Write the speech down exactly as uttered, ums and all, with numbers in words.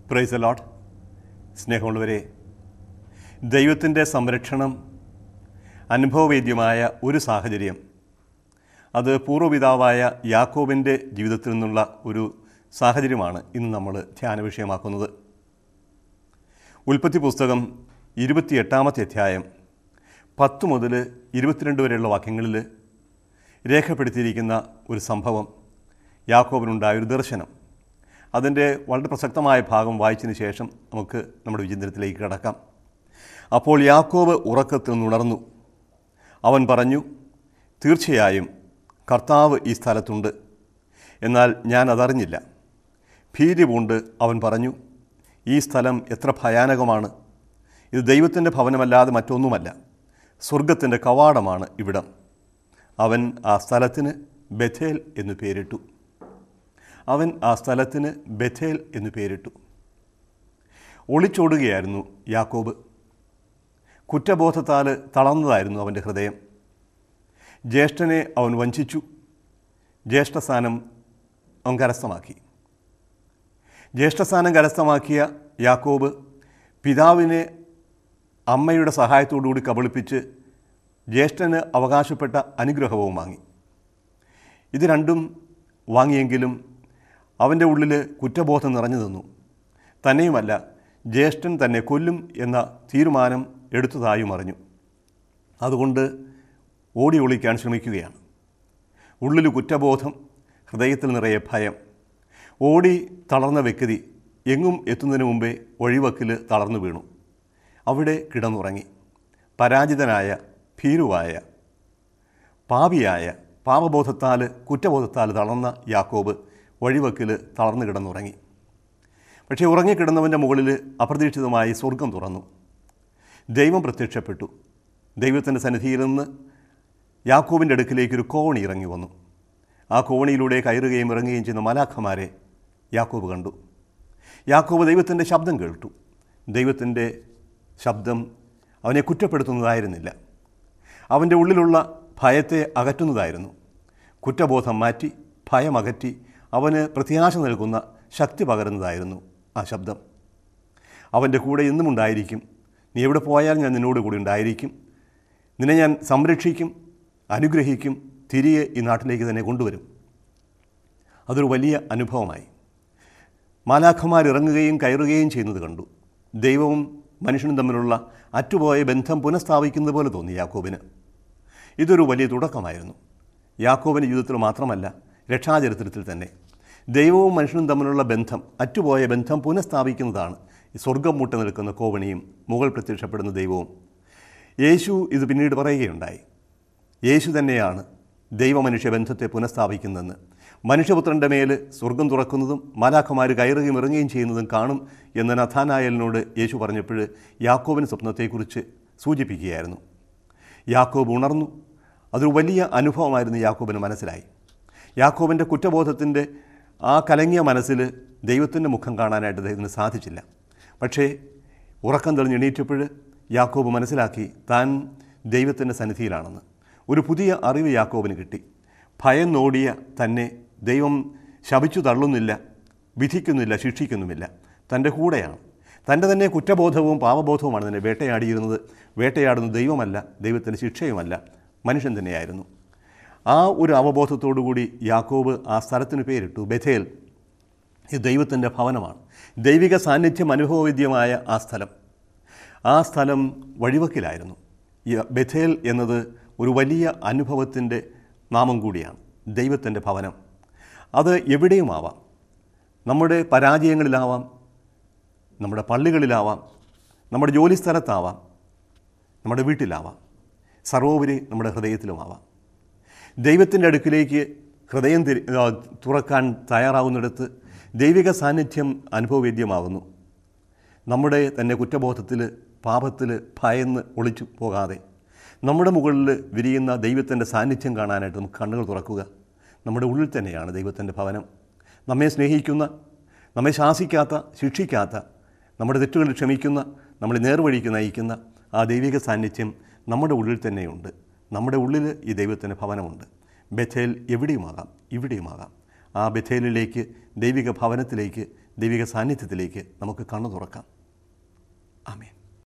Praise the Lord. സ്നേഹമുള്ളവരെ, ദൈവത്തിൻ്റെ സംരക്ഷണം അനുഭവവേദ്യമായ ഒരു സാഹചര്യം, അത് പൂർവ്വപിതാവായ യാക്കോബിൻ്റെ ജീവിതത്തിൽ നിന്നുള്ള ഒരു സാഹചര്യമാണ് ഇന്ന് നമ്മൾ ധ്യാന വിഷയമാക്കുന്നത്. ഉൽപ്പത്തി പുസ്തകം ഇരുപത്തിയെട്ടാമത്തെ അധ്യായം പത്ത് മുതൽ ഇരുപത്തിരണ്ട് വരെയുള്ള വാക്യങ്ങളിൽ രേഖപ്പെടുത്തിയിരിക്കുന്ന ഒരു സംഭവം, യാക്കോബിനുണ്ടായ ഒരു ദർശനം. അതിൻ്റെ വളരെ പ്രസക്തമായ ഭാഗം വായിച്ചതിന് ശേഷം നമുക്ക് നമ്മുടെ വിചിന്തനത്തിലേക്ക് കടക്കാം. അപ്പോൾ യാക്കോബ് ഉറക്കത്തിൽ നിന്നുണർന്നു. അവൻ പറഞ്ഞു, തീർച്ചയായും കർത്താവ് ഈ സ്ഥലത്തുണ്ട്, എന്നാൽ ഞാൻ അതറിഞ്ഞില്ല. ഭീതി പൂണ്ട് അവൻ പറഞ്ഞു, ഈ സ്ഥലം എത്ര ഭയാനകമാണ്! ഇത് ദൈവത്തിൻ്റെ ഭവനമല്ലാതെ മറ്റൊന്നുമല്ല, സ്വർഗത്തിൻ്റെ കവാടമാണ് ഇവിടം. അവൻ ആ സ്ഥലത്തിന് ബഥേൽ എന്നു പേരിട്ടു. അവൻ ആ സ്ഥലത്തിന് ബഥേൽ എന്നു പേരിട്ടു. ഒളിച്ചോടുകയായിരുന്നു യാക്കോബ്. കുറ്റബോധത്താൽ തളർന്നതായിരുന്നു അവൻ്റെ ഹൃദയം. ജ്യേഷ്ഠനെ അവൻ വഞ്ചിച്ചു. ജ്യേഷ്ഠസ്ഥാനം അവൻ കരസ്ഥമാക്കി. ജ്യേഷ്ഠസ്ഥാനം കരസ്ഥമാക്കിയ യാക്കോബ് പിതാവിനെ അമ്മയുടെ സഹായത്തോടുകൂടി കബളിപ്പിച്ച് ജ്യേഷ്ഠന് അവകാശപ്പെട്ട അനുഗ്രഹവും വാങ്ങി. ഇത് രണ്ടും വാങ്ങിയെങ്കിലും അവൻ്റെ ഉള്ളിൽ കുറ്റബോധം നിറഞ്ഞു നിന്നു. തന്നെയുമല്ല, ജ്യേഷ്ഠൻ തന്നെ കൊല്ലും എന്ന തീരുമാനം എടുത്തതായും അറിഞ്ഞു. അതുകൊണ്ട് ഓടി ഒളിക്കാൻ ശ്രമിക്കുകയാണ്. ഉള്ളിൽ കുറ്റബോധം, ഹൃദയത്തിൽ നിറയെ ഭയം. ഓടി തളർന്ന വ്യക്തി എങ്ങും എത്തുന്നതിന് മുമ്പേ വഴിവക്കിൽ തളർന്നു വീണു. അവിടെ കിടന്നുറങ്ങി. പരാജിതനായ, ഭീരുവായ, പാപിയായ, പാപബോധത്താൽ കുറ്റബോധത്താൽ തളർന്ന യാക്കോബ് വഴിവക്കിൽ തളർന്നു കിടന്നുറങ്ങി. പക്ഷേ ഉറങ്ങിക്കിടന്നവൻ്റെ മുകളിൽ അപ്രതീക്ഷിതമായി സ്വർഗം തുറന്നു. ദൈവം പ്രത്യക്ഷപ്പെട്ടു. ദൈവത്തിൻ്റെ സന്നിധിയിൽ നിന്ന് യാക്കോബിൻ്റെ അടുക്കിലേക്കൊരു കോണി ഇറങ്ങി വന്നു. ആ കോണിയിലൂടെ കയറുകയും ഇറങ്ങുകയും ചെയ്യുന്ന മലാഖമാരെ യാക്കോബ് കണ്ടു. യാക്കോബ് ദൈവത്തിൻ്റെ ശബ്ദം കേട്ടു. ദൈവത്തിൻ്റെ ശബ്ദം അവനെ കുറ്റപ്പെടുത്തുന്നതായിരുന്നില്ല. അവൻ്റെ ഉള്ളിലുള്ള ഭയത്തെ അകറ്റുന്നതായിരുന്നു. കുറ്റബോധം മാറ്റി, ഭയം അകറ്റി അവന് പ്രത്യാശ നൽകുന്ന ശക്തി പകരുന്നതായിരുന്നു ആ ശബ്ദം. അവൻ്റെ കൂടെ എന്നും ഉണ്ടായിരിക്കും. നീ എവിടെ പോയാൽ ഞാൻ നിന്നോട് കൂടി ഉണ്ടായിരിക്കും. നിന്നെ ഞാൻ സംരക്ഷിക്കും, അനുഗ്രഹിക്കും, തിരികെ ഈ നാട്ടിലേക്ക് തന്നെ കൊണ്ടുവരും. അതൊരു വലിയ അനുഭവമായി. മാലാഖമാർ ഇറങ്ങുകയും കയറുകയും ചെയ്യുന്നത് കണ്ടു. ദൈവവും മനുഷ്യനും തമ്മിലുള്ള അറ്റുപോയ ബന്ധം പുനഃസ്ഥാപിക്കുന്നത് പോലെ തോന്നി യാക്കോബിന്. ഇതൊരു വലിയ തുടക്കമായിരുന്നു. യാക്കോബിൻ്റെ ജീവിതത്തിൽ മാത്രമല്ല, രക്ഷാചരിത്രത്തിൽ തന്നെ ദൈവവും മനുഷ്യനും തമ്മിലുള്ള ബന്ധം, അറ്റുപോയ ബന്ധം പുനഃസ്ഥാപിക്കുന്നതാണ് ഈ സ്വർഗം മുട്ട നിൽക്കുന്ന കോവണിയും മുകൾ പ്രത്യക്ഷപ്പെടുന്ന ദൈവവും. യേശു ഇത് പിന്നീട് പറയുകയുണ്ടായി. യേശു തന്നെയാണ് ദൈവമനുഷ്യ ബന്ധത്തെ പുനഃസ്ഥാപിക്കുന്നതെന്ന്. മനുഷ്യപുത്രൻ്റെ മേൽ സ്വർഗം തുറക്കുന്നതും മാലാഖമാർ കയറുകയും ഇറങ്ങുകയും ചെയ്യുന്നതും കാണും എന്ന് നഥാനായേലിനോട് യേശു പറഞ്ഞപ്പോൾ യാക്കോബിൻ്റെ സ്വപ്നത്തെക്കുറിച്ച് സൂചിപ്പിക്കുകയായിരുന്നു. യാക്കോബ് ഉണർന്നു. അതൊരു വലിയ അനുഭവമായിരുന്നു. യാക്കോബിന് മനസ്സിലായി. യാക്കോബിൻ്റെ കുറ്റബോധത്തിൻ്റെ ആ കലങ്ങിയ മനസ്സിൽ ദൈവത്തിൻ്റെ മുഖം കാണാനായിട്ട് ദൈവത്തിന് സാധിച്ചില്ല. പക്ഷേ ഉറക്കം തെളിഞ്ഞ് എണീറ്റപ്പോൾ യാക്കോബ് മനസ്സിലാക്കി താൻ ദൈവത്തിൻ്റെ സന്നിധിയിലാണെന്ന്. ഒരു പുതിയ അറിവ് യാക്കോബിന് കിട്ടി. ഭയം നോടിയ തന്നെ ദൈവം ശപിച്ചു തള്ളുന്നില്ല, വിധിക്കുന്നില്ല, ശിക്ഷിക്കുന്നുമില്ല. തൻ്റെ കൂടെയാണ്. തൻ്റെ തന്നെ കുറ്റബോധവും പാപബോധവുമാണ് തന്നെ വേട്ടയാടിയിരുന്നത്. വേട്ടയാടുന്നത് ദൈവമല്ല, ദൈവത്തിൻ്റെ ശിക്ഷയുമല്ല, മനുഷ്യൻ തന്നെയായിരുന്നു. ആ ഒരു അവബോധത്തോടുകൂടി യാക്കോബ് ആ സ്ഥലത്തിന് പേരിട്ടു ബഥേൽ. ഇത് ദൈവത്തിൻ്റെ ഭവനമാണ്. ദൈവിക സാന്നിധ്യം അനുഭവവേദ്യമായ ആ സ്ഥലം. ആ സ്ഥലം വഴിവക്കിലായിരുന്നു. ബഥേൽ എന്നത് ഒരു വലിയ അനുഭവത്തിൻ്റെ നാമം കൂടിയാണ്. ദൈവത്തിൻ്റെ ഭവനം. അത് എവിടെയുമാവാം. നമ്മുടെ പരാജയങ്ങളിലാവാം, നമ്മുടെ പള്ളികളിലാവാം, നമ്മുടെ ജോലിസ്ഥലത്താവാം, നമ്മുടെ വീട്ടിലാവാം, സർവോപരി നമ്മുടെ ഹൃദയത്തിലുമാവാം. ദൈവത്തിൻ്റെ അടുക്കിലേക്ക് ഹൃദയം തിരി തുറക്കാൻ തയ്യാറാവുന്നിടത്ത് ദൈവിക സാന്നിധ്യം അനുഭവവേദ്യമാകുന്നു. നമ്മുടെ തന്നെ കുറ്റബോധത്തിൽ, പാപത്തിൽ ഭയന്ന് ഒളിച്ചു പോകാതെ നമ്മുടെ മുകളിൽ വിരിയുന്ന ദൈവത്തിൻ്റെ സാന്നിധ്യം കാണാനായിട്ട് നമുക്ക് കണ്ണുകൾ തുറക്കുക. നമ്മുടെ ഉള്ളിൽ തന്നെയാണ് ദൈവത്തിൻ്റെ ഭവനം. നമ്മെ സ്നേഹിക്കുന്ന, നമ്മെ ശാസിക്കാത്ത, ശിക്ഷിക്കാത്ത, നമ്മുടെ തെറ്റുകൾ ക്ഷമിക്കുന്ന, നമ്മളെ നേർവഴിക്ക് നയിക്കുന്ന ആ ദൈവിക സാന്നിധ്യം നമ്മുടെ ഉള്ളിൽ തന്നെയുണ്ട്. നമ്മുടെ ഉള്ളിൽ ഈ ദൈവത്തിൻ്റെ ഭവനമുണ്ട്. ബഥേൽ എവിടെയുമാകാം, ഇവിടെയുമാകാം. ആ ബഥേലിലേക്ക്, ദൈവിക ഭവനത്തിലേക്ക്, ദൈവിക സാന്നിധ്യത്തിലേക്ക് നമുക്ക് കണ്ണു തുറക്കാം. ആമേൻ.